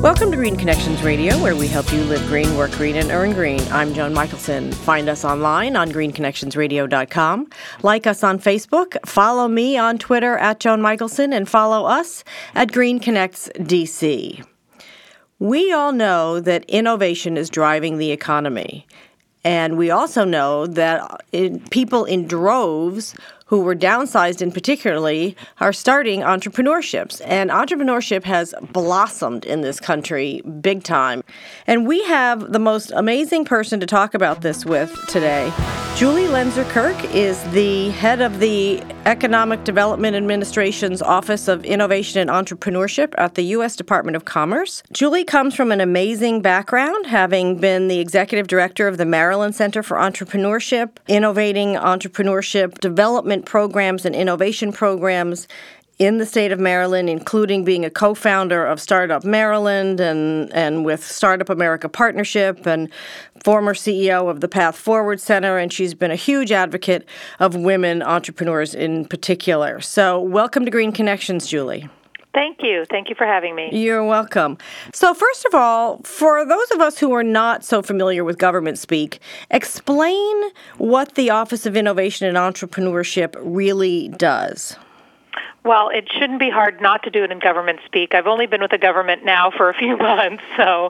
Welcome to Green Connections Radio, where we help you live green, work green, and earn green. I'm Joan Michelson. Find us online on greenconnectionsradio.com. Like us on Facebook. Follow me on Twitter at Joan Michelson, and follow us at Green Connects DC. We all know that innovation is driving the economy. And we also know that people in droves who were downsized in particularly are starting entrepreneurships. And entrepreneurship has blossomed in this country big time. And we have the most amazing person to talk about this with today. Julie Lenzer-Kirk is the head of the Economic Development Administration's Office of Innovation and Entrepreneurship at the U.S. Department of Commerce. Julie comes from an amazing background, having been the executive director of the Maryland Center for Entrepreneurship, innovating entrepreneurship development programs and innovation programs in the state of Maryland, including being a co-founder of Startup Maryland and with Startup America Partnership, and former CEO of the Path Forward Center, and she's been a huge advocate of women entrepreneurs in particular. So welcome to Green Connections, Julie. Thank you. Thank you for having me. You're welcome. So first of all, for those of us who are not so familiar with government speak, explain what the Office of Innovation and Entrepreneurship really does. Well, it shouldn't be hard not to do it in government speak. I've only been with the government now for a few months. So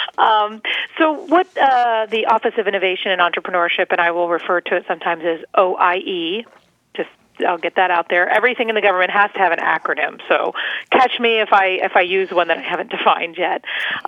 what the Office of Innovation and Entrepreneurship, and I will refer to it sometimes as OIE, I'll get that out there. Everything in the government has to have an acronym, so catch me if I use one that I haven't defined yet.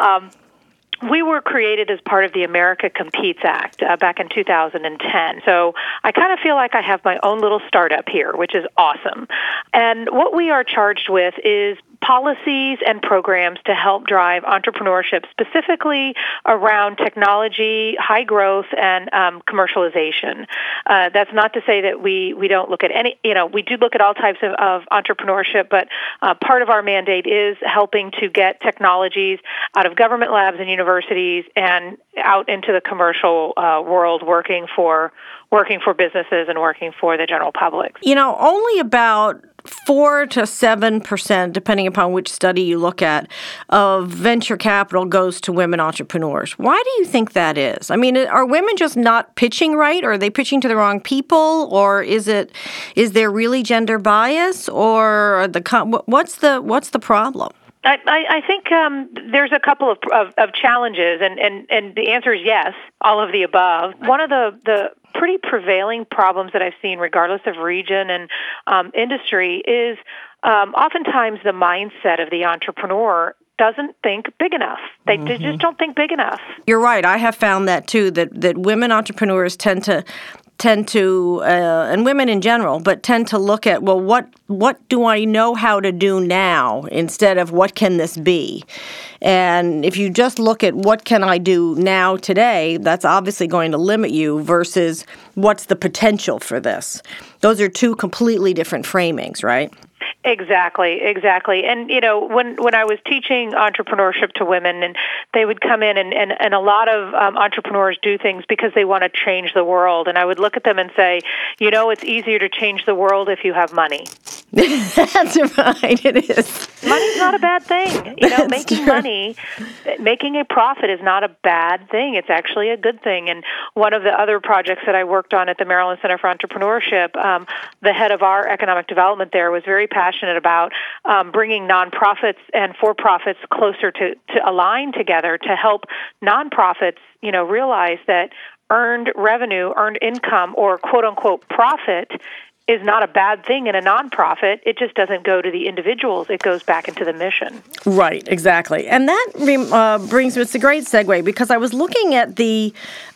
We were created as part of the America Competes Act back in 2010. So I kind of feel like I have my own little startup here, which is awesome. And what we are charged with is policies and programs to help drive entrepreneurship, specifically around technology, high growth, and commercialization. That's not to say that we don't look at any, we do look at all types of entrepreneurship, but part of our mandate is helping to get technologies out of government labs and universities and out into the commercial world, working for businesses and working for the general public. Only about 4 to 7%, depending upon which study you look at, of venture capital goes to women entrepreneurs. Why do you think that is? I mean, are women just not pitching right, or are they pitching to the wrong people, or is there really gender bias, or what's the problem? I think there's a couple of challenges, and the answer is yes, all of the above. One of the pretty prevailing problems that I've seen, regardless of region and industry, is oftentimes the mindset of the entrepreneur doesn't think big enough. They just don't think big enough. You're right. I have found that too, that women entrepreneurs tend to, and women in general, but tend to look at, well, what do I know how to do now, instead of what can this be? And if you just look at what can I do now today, that's obviously going to limit you versus what's the potential for this. Those are two completely different framings, right? Exactly. And, when I was teaching entrepreneurship to women, and they would come in, and a lot of entrepreneurs do things because they want to change the world. And I would look at them and say, it's easier to change the world if you have money. That's right, it is. Money's not a bad thing. Making money, making a profit is not a bad thing. It's actually a good thing. And one of the other projects that I worked on at the Maryland Center for Entrepreneurship, the head of our economic development there was very passionate about bringing nonprofits and for-profits closer to align together to help nonprofits, realize that earned revenue, earned income, or quote-unquote profit is not a bad thing in a nonprofit. It just doesn't go to the individuals. It goes back into the mission. Right, exactly. And that brings me, it's a great segue, because I was looking at the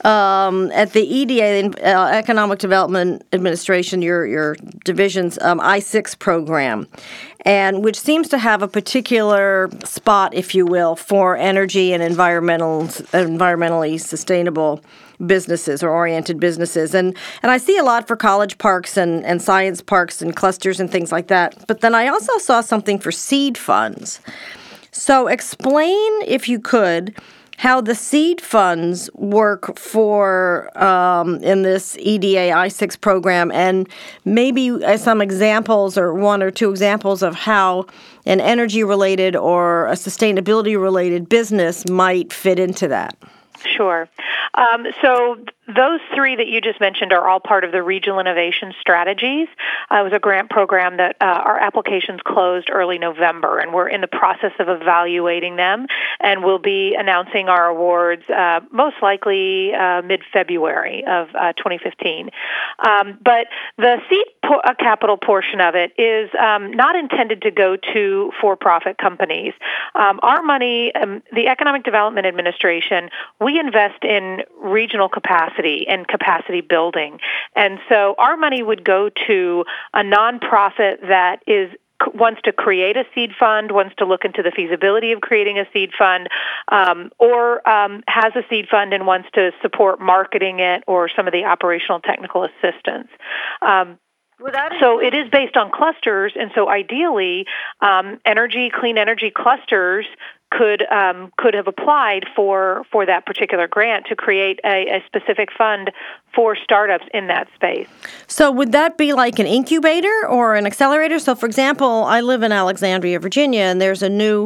EDA, Economic Development Administration, your division's I-6 program, and which seems to have a particular spot, if you will, for energy and environmentally sustainable businesses or oriented businesses. And I see a lot for college parks and science parks and clusters and things like that. But then I also saw something for seed funds. So explain, if you could, how the seed funds work for in this EDA I-6 program, and maybe some examples or one or two examples of how an energy-related or a sustainability-related business might fit into that. Sure. So those three that you just mentioned are all part of the Regional Innovation Strategies. It was a grant program that our applications closed early November, and we're in the process of evaluating them, and we'll be announcing our awards most likely mid-February of 2015. But the seed capital portion of it is not intended to go to for-profit companies. Our money, the Economic Development Administration, we invest in regional capacity and capacity building. And so our money would go to a nonprofit that wants to create a seed fund, wants to look into the feasibility of creating a seed fund, or has a seed fund and wants to support marketing it or some of the operational technical assistance. So it is based on clusters, and so ideally, clean energy clusters could have applied for that particular grant to create a specific fund for startups in that space. So would that be like an incubator or an accelerator? So, for example, I live in Alexandria, Virginia, and there's a new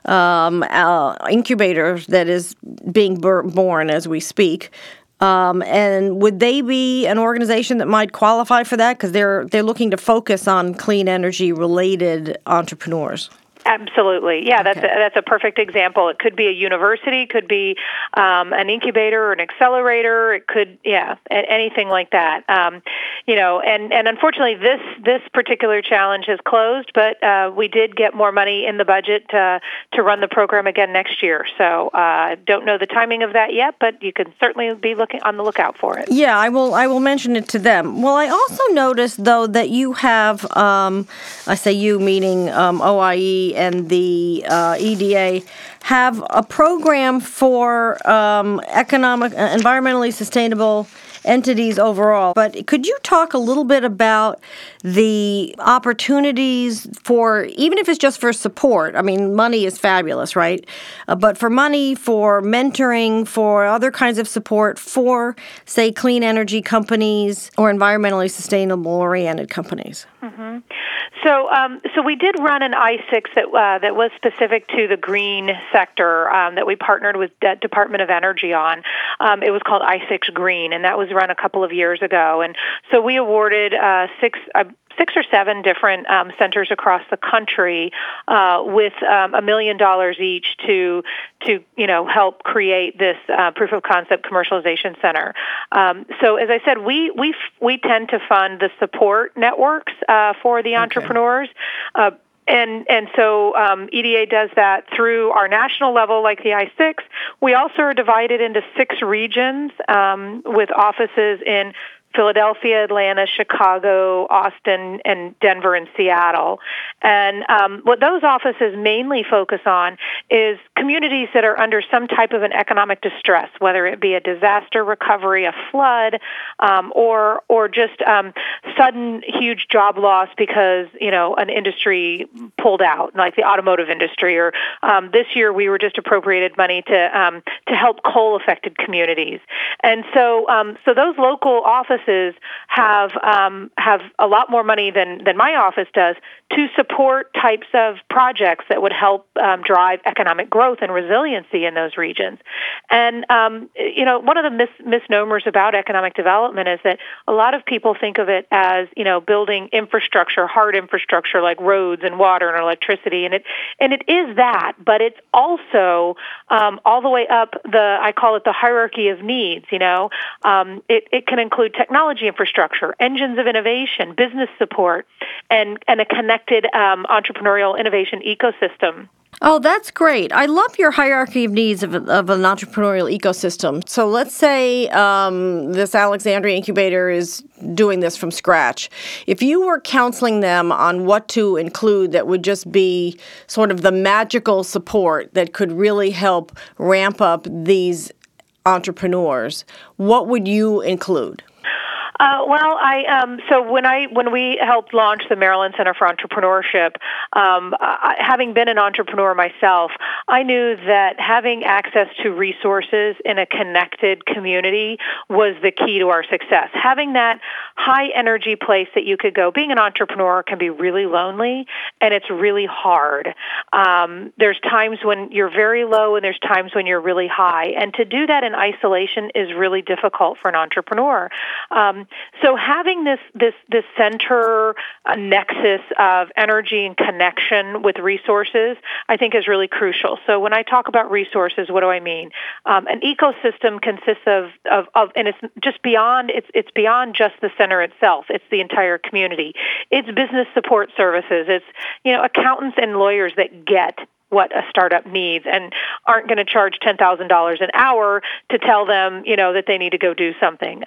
incubator that is being born as we speak. And would they be an organization that might qualify for that? Because they're looking to focus on clean energy related entrepreneurs. Absolutely. Yeah, that's a perfect example. It could be a university, could be an incubator or an accelerator. It could, anything like that. And unfortunately, this particular challenge is closed, but we did get more money in the budget to run the program again next year. So don't know the timing of that yet, but you can certainly be looking on the lookout for it. Yeah, I will mention it to them. Well, I also noticed, though, that you have, I say you meaning OIE and the EDA, have a program for environmentally sustainable entities overall. But could you talk a little bit about the opportunities for, even if it's just for support? I mean, money is fabulous, right? But for money, for mentoring, for other kinds of support for, say, clean energy companies or environmentally sustainable-oriented companies. Mm-hmm. So we did run an I-6 that was specific to the green sector that we partnered with Department of Energy on. It was called I-6 Green, and that was run a couple of years ago. And so we awarded six or seven different centers across the country with $1 million each to help create this proof of concept commercialization center. So as I said, we tend to fund the support networks for the entrepreneurs. And so EDA does that through our national level, like the I-6. We also are divided into 6 regions with offices in Philadelphia, Atlanta, Chicago, Austin, and Denver and Seattle. And what those offices mainly focus on is communities that are under some type of an economic distress, whether it be a disaster recovery, a flood, or just sudden huge job loss because an industry pulled out, like the automotive industry. Or this year we were just appropriated money to help coal-affected communities. And so those local offices have a lot more money than my office does to support types of projects that would help drive economic growth and resiliency in those regions. And one of the misnomers about economic development is that a lot of people think of it as building infrastructure, hard infrastructure like roads and water and electricity, and it is that, but it's also all the way up I call it the hierarchy of needs. It can include technology infrastructure, engines of innovation, business support, and a connected entrepreneurial innovation ecosystem. Oh, that's great. I love your hierarchy of needs of an entrepreneurial ecosystem. So let's say this Alexandria incubator is doing this from scratch. If you were counseling them on what to include that would just be sort of the magical support that could really help ramp up these entrepreneurs, what would you include? So when we helped launch the Maryland Center for Entrepreneurship, having been an entrepreneur myself, I knew that having access to resources in a connected community was the key to our success. Having that high energy place that you could go. Being an entrepreneur can be really lonely, and it's really hard. There's times when you're very low, and there's times when you're really high, and to do that in isolation is really difficult for an entrepreneur. So having this center nexus of energy and connection with resources, I think, is really crucial. So when I talk about resources, what do I mean? An ecosystem consists of and it's just beyond. It's beyond just the center itself. It's the entire community. It's business support services. It's accountants and lawyers that get what a startup needs and aren't going to charge $10,000 an hour to tell them, that they need to go do something.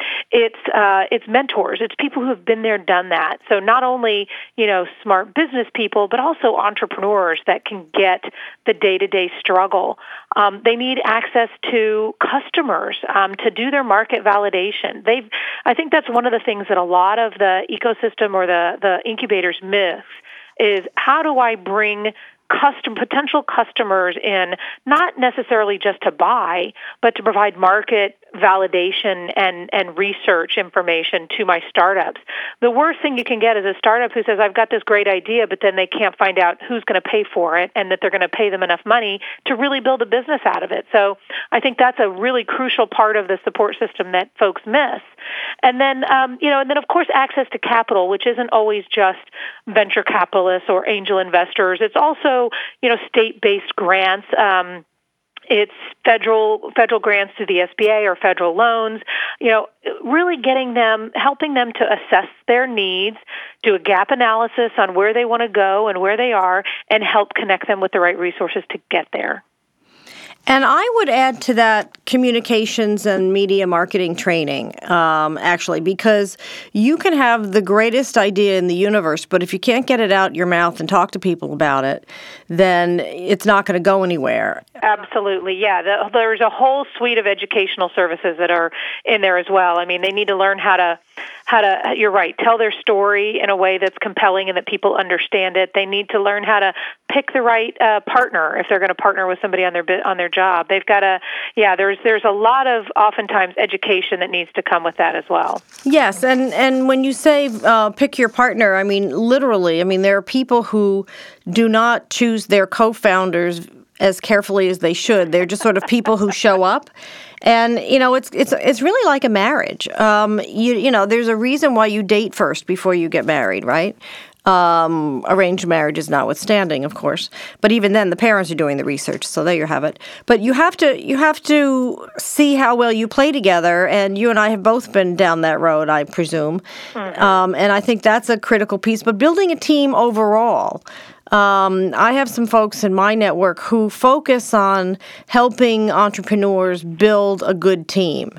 It's mentors. It's people who have been there, done that. So not only, smart business people, but also entrepreneurs that can get the day-to-day struggle. They need access to customers to do their market validation. I think that's one of the things that a lot of the ecosystem or the incubators miss is how do I bring potential customers in, not necessarily just to buy, but to provide market validation and research information to my startups. The worst thing you can get is a startup who says, I've got this great idea, but then they can't find out who's going to pay for it and that they're going to pay them enough money to really build a business out of it. So I think that's a really crucial part of the support system that folks miss. And then, and then of course, access to capital, which isn't always just venture capitalists or angel investors. It's also, state-based grants. It's federal grants through the SBA or federal loans, really helping them to assess their needs, do a gap analysis on where they want to go and where they are, and help connect them with the right resources to get there. And I would add to that communications and media marketing training, actually, because you can have the greatest idea in the universe, but if you can't get it out your mouth and talk to people about it, then it's not going to go anywhere. Absolutely, yeah. There's a whole suite of educational services that are in there as well. I mean, they need to learn how to, you're right, tell their story in a way that's compelling and that people understand it. They need to learn how to pick the right partner if they're going to partner with somebody on their job. They've got to, there's a lot of oftentimes education that needs to come with that as well. Yes, and when you say pick your partner, I mean, literally, there are people who do not choose their co-founders as carefully as they should. They're just sort of people who show up. And, it's really like a marriage. There's a reason why you date first before you get married, right? Arranged marriages notwithstanding, of course. But even then, the parents are doing the research, so there you have it. But you have to see how well you play together, and you and I have both been down that road, I presume. Mm-hmm. And I think that's a critical piece. But building a team overall, I have some folks in my network who focus on helping entrepreneurs build a good team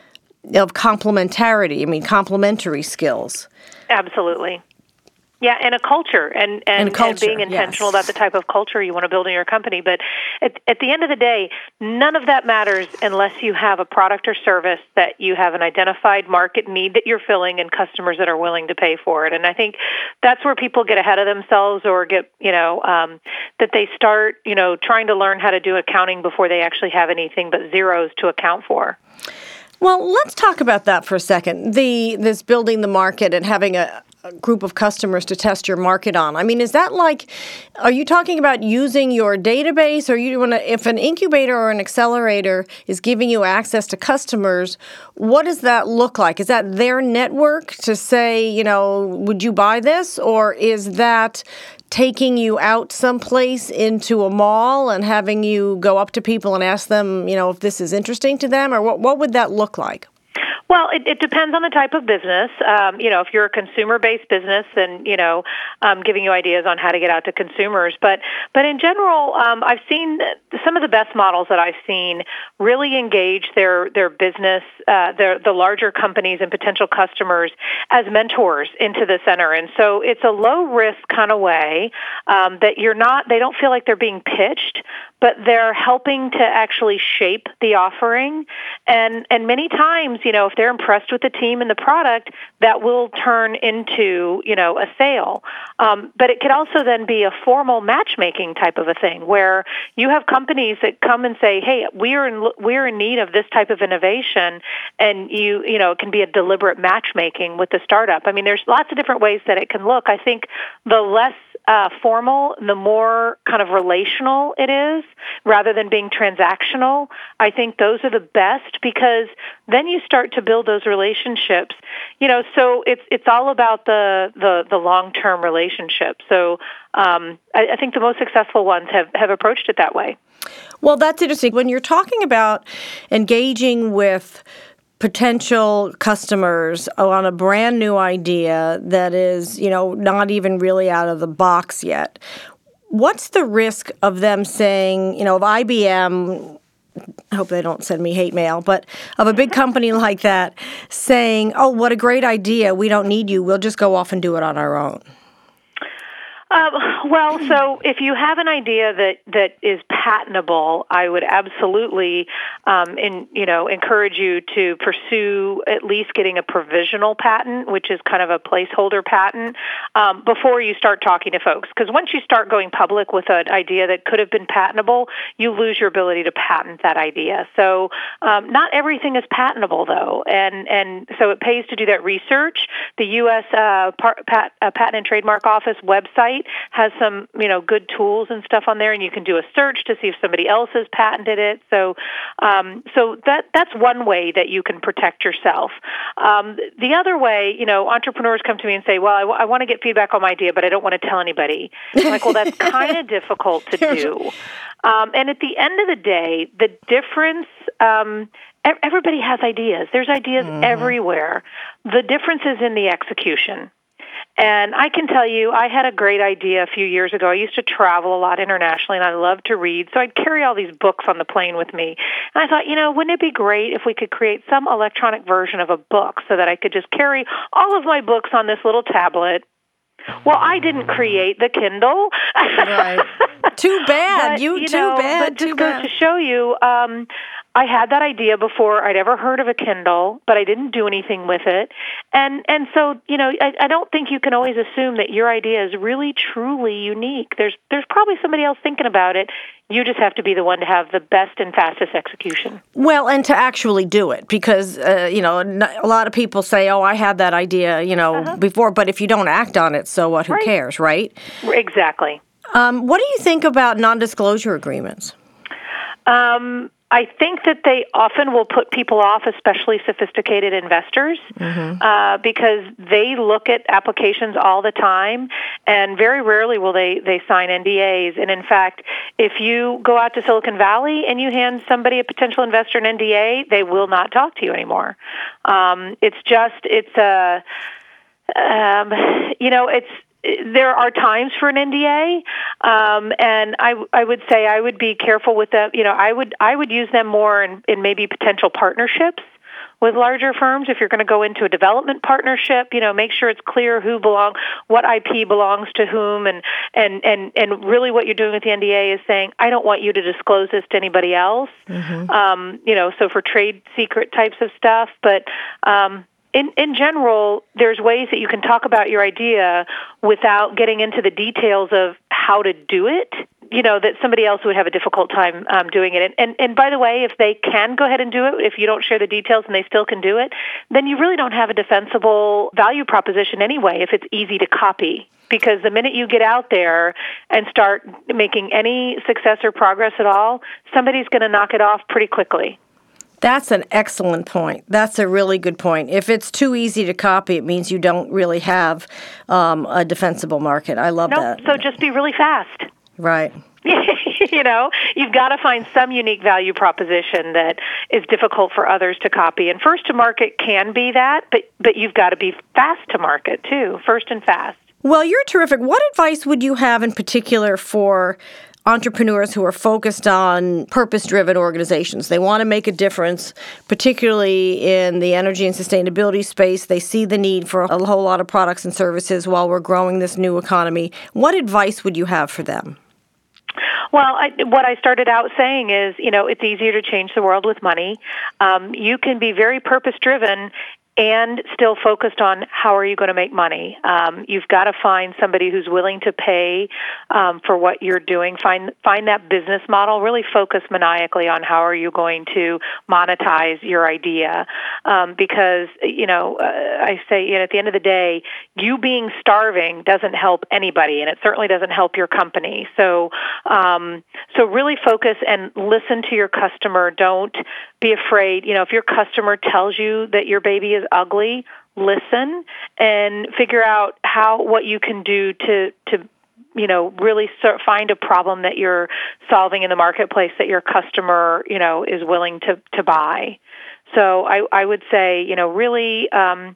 of complementarity, complementary skills. Absolutely. Yeah, and a culture, and being intentional about the type of culture you want to build in your company. But at the end of the day, none of that matters unless you have a product or service that you have an identified market need that you're filling and customers that are willing to pay for it. And I think that's where people get ahead of themselves or get, that they start, trying to learn how to do accounting before they actually have anything but zeros to account for. Well, let's talk about that for a second. This building the market and having a group of customers to test your market on. Is that are you talking about using your database, or if an incubator or an accelerator is giving you access to customers, what does that look like? Is that their network to say, would you buy this? Or is that taking you out someplace into a mall and having you go up to people and ask them, if this is interesting to them? Or what would that look like? Well, it depends on the type of business. If you're a consumer-based business, then, giving you ideas on how to get out to consumers. But in general, I've seen some of the best models that I've seen really engage their business, the larger companies and potential customers as mentors into the center. And so it's a low-risk kind of way that they don't feel like they're being pitched, but they're helping to actually shape the offering. And many times, if they're impressed with the team and the product, that will turn into, a sale. But it could also then be a formal matchmaking type of a thing where you have companies that come and say, hey, we're in need of this type of innovation, and it can be a deliberate matchmaking with the startup. I mean, there's lots of different ways that it can look. I think the less formal, the more kind of relational it is, rather than being transactional. I think those are the best because then you start to build those relationships. So it's all about the long-term relationship. So I think the most successful ones have approached it that way. Well, that's interesting. When you're talking about engaging with potential customers on a brand new idea that is, not even really out of the box yet, what's the risk of them saying, of IBM, I hope they don't send me hate mail, but of a big company like that saying, oh, what a great idea, we don't need you, we'll just go off and do it on our own? So if you have an idea that is patentable, I would absolutely, encourage you to pursue at least getting a provisional patent, which is kind of a placeholder patent, before you start talking to folks. Because once you start going public with an idea that could have been patentable, you lose your ability to patent that idea. So not everything is patentable, though, and so it pays to do that research. The U.S. Patent and Trademark Office website has some, good tools and stuff on there, and you can do a search to see if somebody else has patented it. So that's one way that you can protect yourself. The other way, entrepreneurs come to me and say, well, I want to get feedback on my idea, but I don't want to tell anybody. I'm like, well, that's kind of difficult to do. And at the end of the day, the difference, everybody has ideas. There's ideas everywhere. The difference is in the execution. And I can tell you, I had a great idea a few years ago. I used to travel a lot internationally, and I love to read, so I'd carry all these books on the plane with me. And I thought, wouldn't it be great if we could create some electronic version of a book so that I could just carry all of my books on this little tablet? Well, I didn't create the Kindle. Right. Too bad. But just goes to show you, I had that idea before I'd ever heard of a Kindle, but I didn't do anything with it. And so, I don't think you can always assume that your idea is really, truly unique. There's probably somebody else thinking about it. You just have to be the one to have the best and fastest execution. Well, and to actually do it, because, a lot of people say, oh, I had that idea, before, but if you don't act on it, so what, who cares, right? Exactly. What do you think about non-disclosure agreements? I think that they often will put people off, especially sophisticated investors, because they look at applications all the time, and very rarely will they sign NDAs. And in fact, if you go out to Silicon Valley and you hand somebody, a potential investor, an NDA, they will not talk to you anymore. There are times for an NDA, and I would say I would be careful with them. I would use them more in maybe potential partnerships with larger firms. If you're going to go into a development partnership, make sure it's clear what IP belongs to whom, and really what you're doing with the NDA is saying, I don't want you to disclose this to anybody else. So for trade secret types of stuff, but. In general, there's ways that you can talk about your idea without getting into the details of how to do it, that somebody else would have a difficult time doing it. And by the way, if they can go ahead and do it, if you don't share the details and they still can do it, then you really don't have a defensible value proposition anyway if it's easy to copy. Because the minute you get out there and start making any success or progress at all, somebody's going to knock it off pretty quickly. That's an excellent point. That's a really good point. If it's too easy to copy, it means you don't really have a defensible market. I love that. So just be really fast. Right. You've got to find some unique value proposition that is difficult for others to copy. And first to market can be that, but you've got to be fast to market too, first and fast. Well, you're terrific. What advice would you have in particular for entrepreneurs who are focused on purpose-driven organizations? They want to make a difference, particularly in the energy and sustainability space. They see the need for a whole lot of products and services while we're growing this new economy. What advice would you have for them? Well, what I started out saying is, it's easier to change the world with money. You can be very purpose-driven and still focused on how are you going to make money. You've got to find somebody who's willing to pay for what you're doing. Find that business model. Really focus maniacally on how are you going to monetize your idea. Because, I say, at the end of the day, you being starving doesn't help anybody, and it certainly doesn't help your company. So really focus and listen to your customer. Don't be afraid. If your customer tells you that your baby is ugly, listen and figure out what you can do to really find a problem that you're solving in the marketplace that your customer, is willing to buy. So I would say, really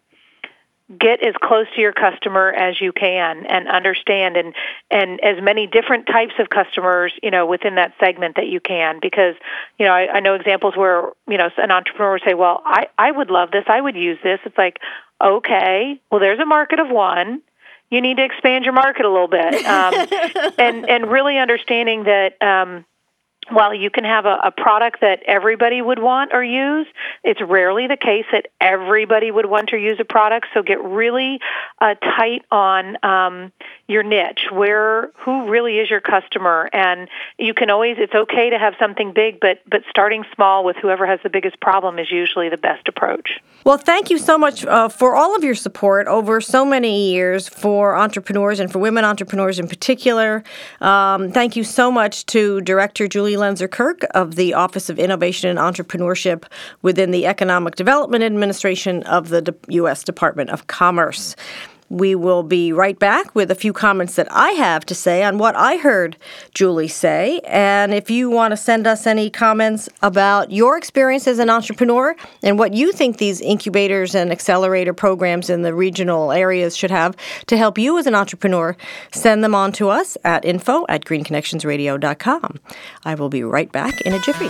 get as close to your customer as you can and understand and as many different types of customers, within that segment that you can. Because, I know examples where, an entrepreneur would say, well, I would love this. I would use this. It's like, okay, well, there's a market of one. You need to expand your market a little bit. And really understanding that, while you can have a product that everybody would want or use, it's rarely the case that everybody would want or use a product. So get really tight on your niche, who really is your customer. And you can always, it's okay to have something big, but starting small with whoever has the biggest problem is usually the best approach. Well, thank you so much for all of your support over so many years for entrepreneurs and for women entrepreneurs in particular. Thank you so much to Director Julie Lenzer-Kirk of the Office of Innovation and Entrepreneurship within the Economic Development Administration of the U.S. Department of Commerce. We will be right back with a few comments that I have to say on what I heard Julie say. And if you want to send us any comments about your experience as an entrepreneur and what you think these incubators and accelerator programs in the regional areas should have to help you as an entrepreneur, send them on to us at info@greenconnectionsradio.com. I will be right back in a jiffy.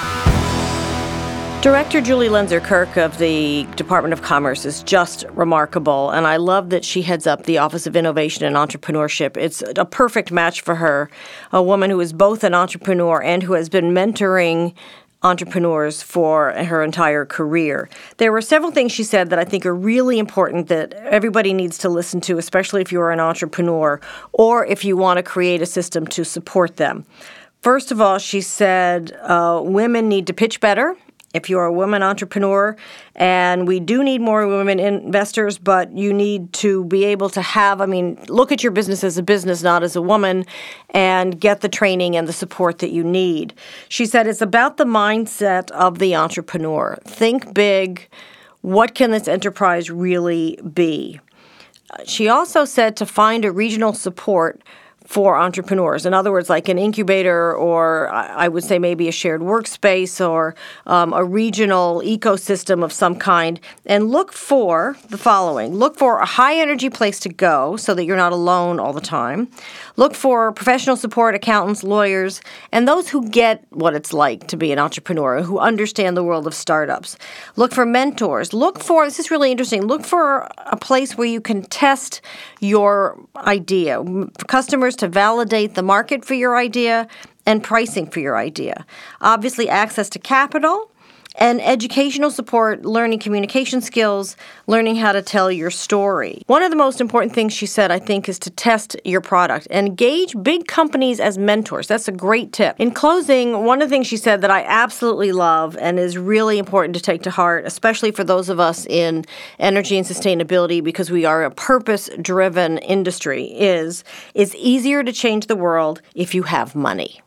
Director Julie Lenzer-Kirk of the Department of Commerce is just remarkable, and I love that she heads up the Office of Innovation and Entrepreneurship. It's a perfect match for her, a woman who is both an entrepreneur and who has been mentoring entrepreneurs for her entire career. There were several things she said that I think are really important that everybody needs to listen to, especially if you're an entrepreneur or if you want to create a system to support them. First of all, she said women need to pitch better. If you're a woman entrepreneur, and we do need more women investors, but you need to be able to look at your business as a business, not as a woman, and get the training and the support that you need. She said it's about the mindset of the entrepreneur. Think big. What can this enterprise really be? She also said to find a regional support for entrepreneurs. In other words, like an incubator, or I would say maybe a shared workspace or a regional ecosystem of some kind, and look for the following. Look for a high-energy place to go so that you're not alone all the time. Look for professional support, accountants, lawyers, and those who get what it's like to be an entrepreneur, who understand the world of startups. Look for mentors. This is really interesting, look for a place where you can test your idea. Customers to validate the market for your idea and pricing for your idea. Obviously, access to capital and educational support, learning communication skills, learning how to tell your story. One of the most important things she said, I think, is to test your product and engage big companies as mentors. That's a great tip. In closing, one of the things she said that I absolutely love and is really important to take to heart, especially for those of us in energy and sustainability, because we are a purpose-driven industry, is it's easier to change the world if you have money.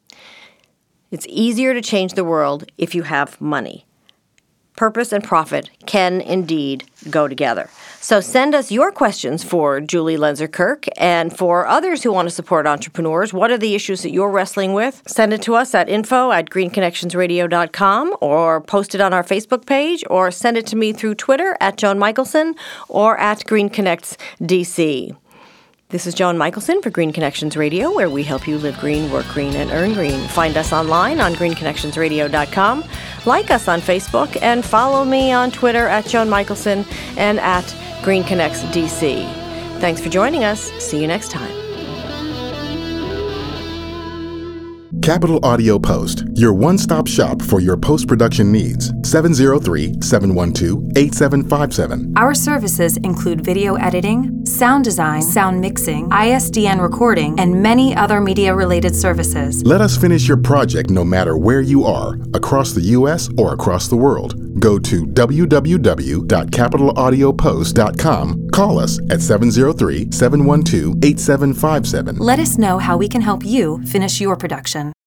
It's easier to change the world if you have money. Purpose and profit can indeed go together. So send us your questions for Julie Lenzer-Kirk and for others who want to support entrepreneurs. What are the issues that you're wrestling with? Send it to us at info@greenconnectionsradio.com or post it on our Facebook page or send it to me through Twitter at Joan Michelson or at GreenConnectsDC. This is Joan Michelson for Green Connections Radio, where we help you live green, work green, and earn green. Find us online on greenconnectionsradio.com, like us on Facebook, and follow me on Twitter at Joan Michelson and at GreenConnectsDC. Thanks for joining us. See you next time. Capital Audio Post, your one-stop shop for your post-production needs. 703-712-8757. Our services include video editing, sound design, sound mixing, ISDN recording, and many other media-related services. Let us finish your project no matter where you are, across the U.S. or across the world. Go to www.capitalaudiopost.com. Call us at 703-712-8757. Let us know how we can help you finish your production.